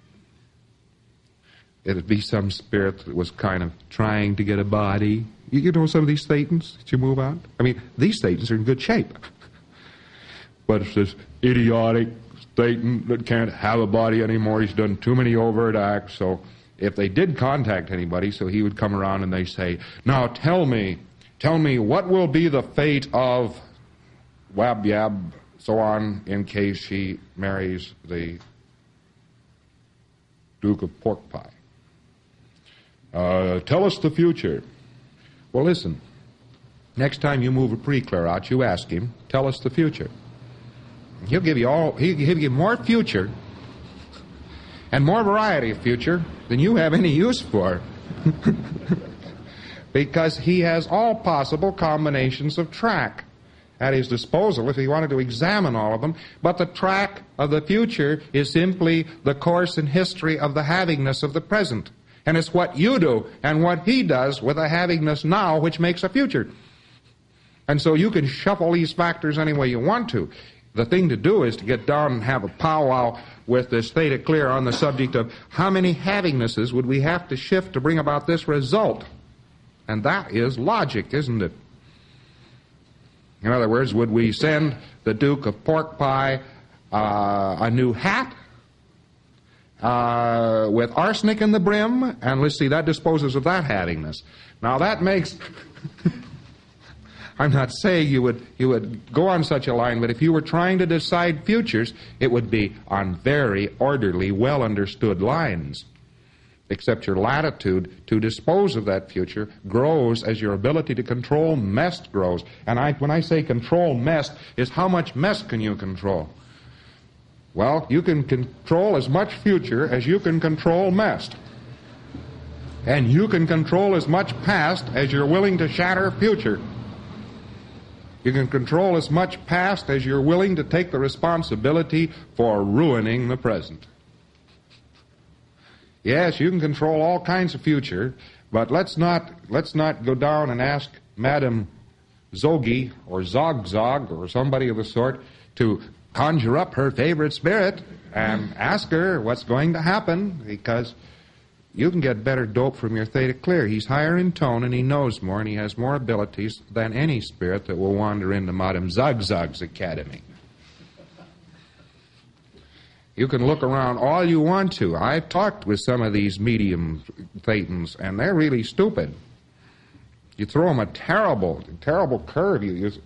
It would be some spirit that was kind of trying to get a body. You know some of these Thetans that you move out? I mean, these Thetans are in good shape. But it's this idiotic Thetan that can't have a body anymore. He's done too many overt acts. So if they did contact anybody, so he would come around and they say, now tell me, what will be the fate of Wab Yab, so on, in case she marries the Duke of Pork Pie? Tell us the future. Well, listen, next time you move a pre-clear out, you ask him, tell us the future. He'll give you more future and more variety of future than you have any use for. Because he has all possible combinations of track at his disposal if he wanted to examine all of them. But the track of the future is simply the course and history of the havingness of the present. And it's what you do and what he does with the havingness now which makes a future. And so you can shuffle these factors any way you want to. The thing to do is to get down and have a powwow with this theta clear on the subject of how many havingnesses would we have to shift to bring about this result. And that is logic, isn't it? In other words, would we send the Duke of Pork Pie a new hat with arsenic in the brim? And let's see, that disposes of that havingness. Now that makes... I'm not saying you would go on such a line, but if you were trying to decide futures, it would be on very orderly, well-understood lines. Except your latitude to dispose of that future grows as your ability to control mess grows. And when I say control mess, is how much mess can you control? Well, you can control as much future as you can control mess. And you can control as much past as you're willing to shatter future. You can control as much past as you're willing to take the responsibility for ruining the present. Yes, you can control all kinds of future, but let's not go down and ask Madame Zogi or Zog or somebody of the sort to conjure up her favorite spirit and ask her what's going to happen, because you can get better dope from your Theta Clear. He's higher in tone and he knows more and he has more abilities than any spirit that will wander into Madame Zog's academy. You can look around all you want to. I've talked with some of these medium Thetans, and they're really stupid. You throw them a terrible curve.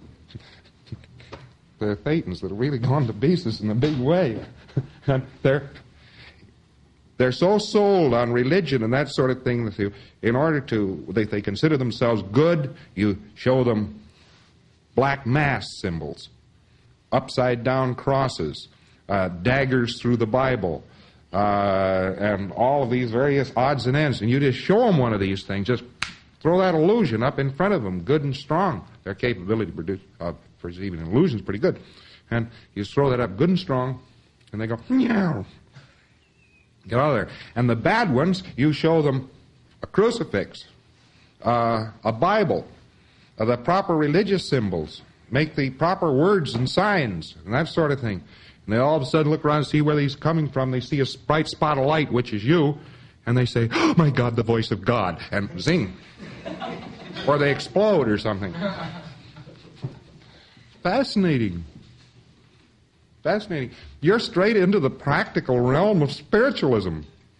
They're Thetans that have really gone to pieces in a big way. And they're so sold on religion and that sort of thing that they consider themselves good. You show them black mass symbols, upside down crosses, daggers through the Bible, and all of these various odds and ends. And you just show them one of these things. Just throw that illusion up in front of them, good and strong. Their capability to produce perceiving an illusion is pretty good. And you throw that up good and strong, and they go, meow. Get out of there. And the bad ones, you show them a crucifix, a Bible, the proper religious symbols, make the proper words and signs, and that sort of thing. And they all of a sudden look around and see where he's coming from. They see a bright spot of light, which is you, and they say, oh, my God, the voice of God, and zing. Or they explode or something. Fascinating. Fascinating. You're straight into the practical realm of spiritualism.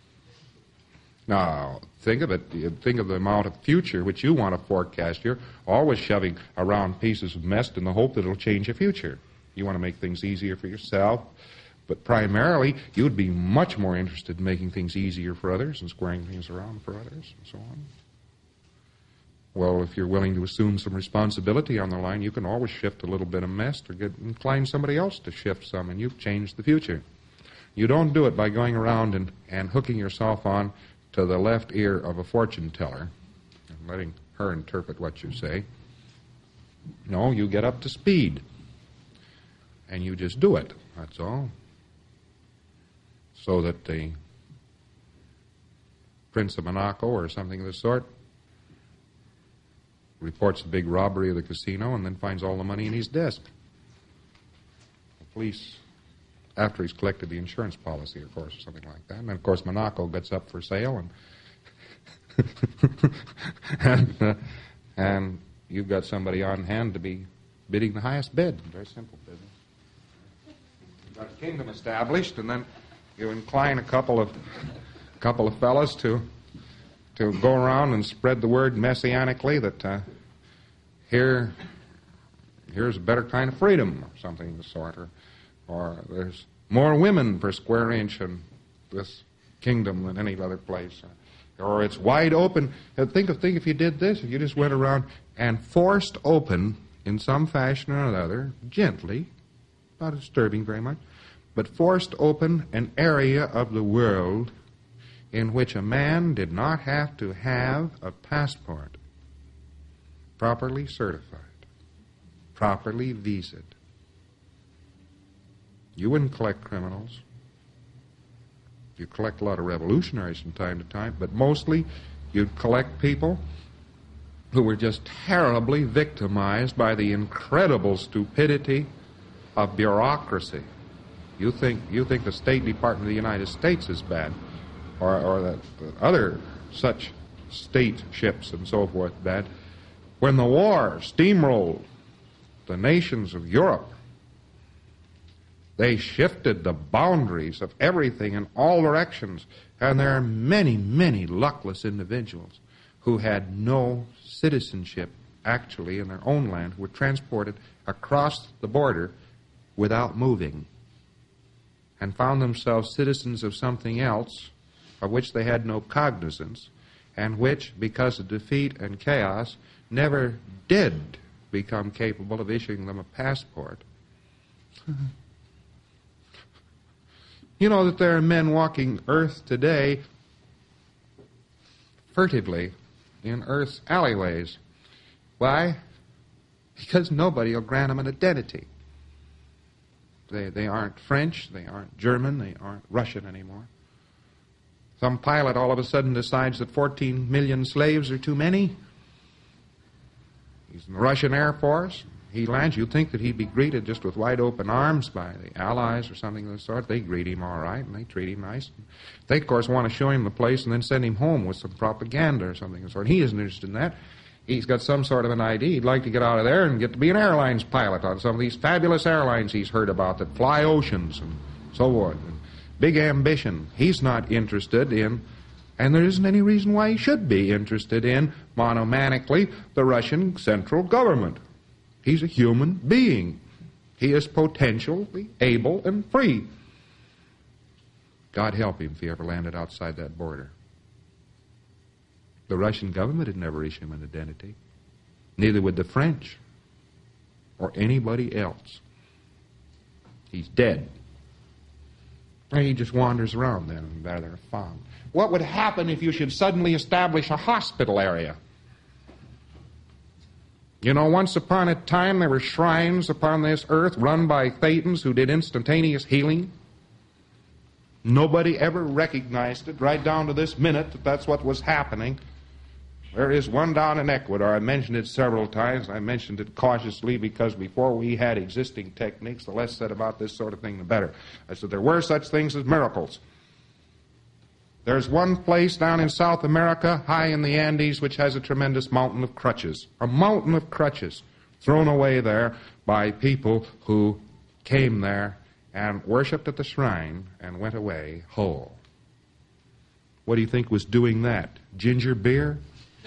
Now, think of it. Think of the amount of future which you want to forecast. You're always shoving around pieces of mess in the hope that it'll change your future. You want to make things easier for yourself, but primarily you'd be much more interested in making things easier for others and squaring things around for others and so on. Well, if you're willing to assume some responsibility on the line, you can always shift a little bit of mess or incline somebody else to shift some, and you've changed the future. You don't do it by going around and hooking yourself on to the left ear of a fortune teller and letting her interpret what you say. No, you get up to speed, and you just do it, that's all. So that the Prince of Monaco or something of the sort reports a big robbery of the casino and then finds all the money in his desk. The police, after he's collected the insurance policy, of course, or something like that. And then, of course, Monaco gets up for sale, and you've got somebody on hand to be bidding the highest bid. Very simple business. You've got a kingdom established, and then you incline a couple of fellas to go around and spread the word messianically that here's a better kind of freedom, or something of the sort, or there's more women per square inch in this kingdom than any other place, or it's wide open. Think if you did this, if you just went around and forced open in some fashion or another, gently, not disturbing very much, but forced open an area of the world in which a man did not have to have a passport, properly certified, properly visaed. You wouldn't collect criminals. You collect a lot of revolutionaries from time to time, but mostly you'd collect people who were just terribly victimized by the incredible stupidity of bureaucracy. You think the State Department of the United States is bad, or that other such state ships and so forth bad. When the war steamrolled the nations of Europe, they shifted the boundaries of everything in all directions, and there are many, many luckless individuals who had no citizenship actually in their own land, who were transported across the border without moving, and found themselves citizens of something else of which they had no cognizance, and which, because of defeat and chaos, never did become capable of issuing them a passport. You know that there are men walking Earth today furtively in Earth's alleyways. Why? because nobody will grant them an identity. They aren't French, they aren't German, they aren't Russian anymore. Some pilot all of a sudden decides that 14 million slaves are too many. He's in the Russian Air Force. He lands. You'd think that he'd be greeted just with wide open arms by the Allies or something of the sort. They greet him all right, and they treat him nice. They, of course, want to show him the place and then send him home with some propaganda or something of the sort. He isn't interested in that. He's got some sort of an idea. He'd like to get out of there and get to be an airlines pilot on some of these fabulous airlines he's heard about that fly oceans and so forth. And big ambition. He's not interested in, and there isn't any reason why he should be interested in, monomanically, the Russian central government. He's a human being. He is potentially able and free. God help him if he ever landed outside that border. The Russian government would never issue him an identity. Neither would the French or anybody else. He's dead. And he just wanders around then and there they're found. What would happen if you should suddenly establish a hospital area? You know, once upon a time there were shrines upon this earth run by Thetans who did instantaneous healing. Nobody ever recognized it right down to this minute that that's what was happening. There is one down in Ecuador. I mentioned it several times. I mentioned it cautiously because before we had existing techniques, the less said about this sort of thing, the better. I said there were such things as miracles. There's one place down in South America, high in the Andes, which has a tremendous mountain of crutches. A mountain of crutches thrown away there by people who came there and worshipped at the shrine and went away whole. What do you think was doing that? Ginger beer?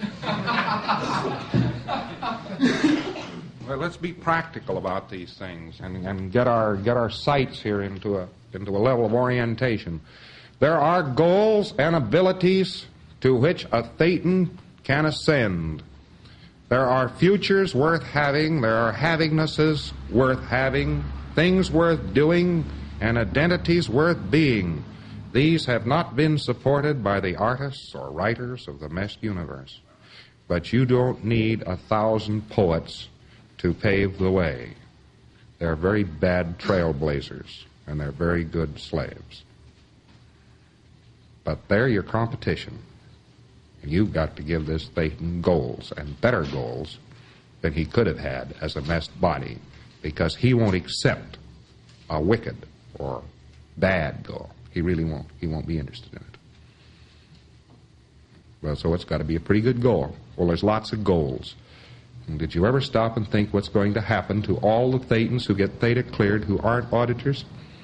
Well, let's be practical about these things and get our sights here into a level of orientation. There are goals and abilities to which a Thetan can ascend. There are futures worth having, there are havingnesses worth having, things worth doing, and identities worth being. These have not been supported by the artists or writers of the messed universe. But you don't need 1,000 poets to pave the way. They're very bad trailblazers, and they're very good slaves. But they're your competition. And you've got to give this Thetan goals, and better goals than he could have had as a messed body, because he won't accept a wicked or bad goal. He really won't. He won't be interested in it. Well, so it's got to be a pretty good goal. Well, there's lots of goals. And did you ever stop and think what's going to happen to all the Thetans who get Theta cleared who aren't auditors?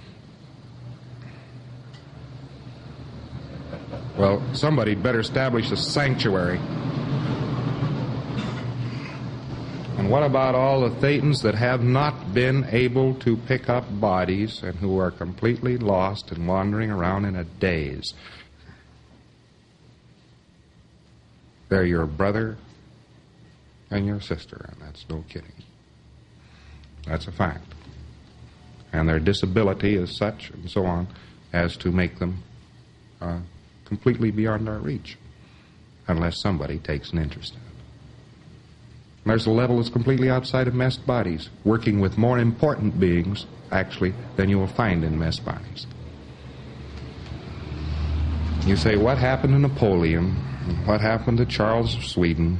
Well, somebody'd better establish a sanctuary. And what about all the Thetans that have not been able to pick up bodies and who are completely lost and wandering around in a daze? They're your brother and your sister, and that's no kidding. That's a fact. And their disability is such and so on as to make them completely beyond our reach, unless somebody takes an interest in it. And there's a level that's completely outside of messed bodies, working with more important beings, actually, than you will find in messed bodies. You say, what happened to Napoleon? What happened to Charles of Sweden?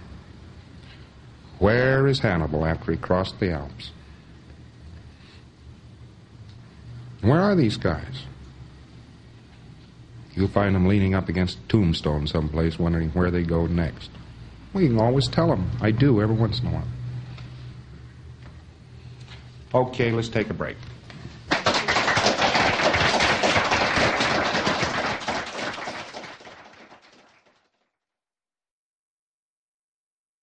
Where is Hannibal after he crossed the Alps? Where are these guys? You'll find them leaning up against a tombstone someplace, wondering where they go next. Well, you can always tell them. I do every once in a while. Okay, let's take a break.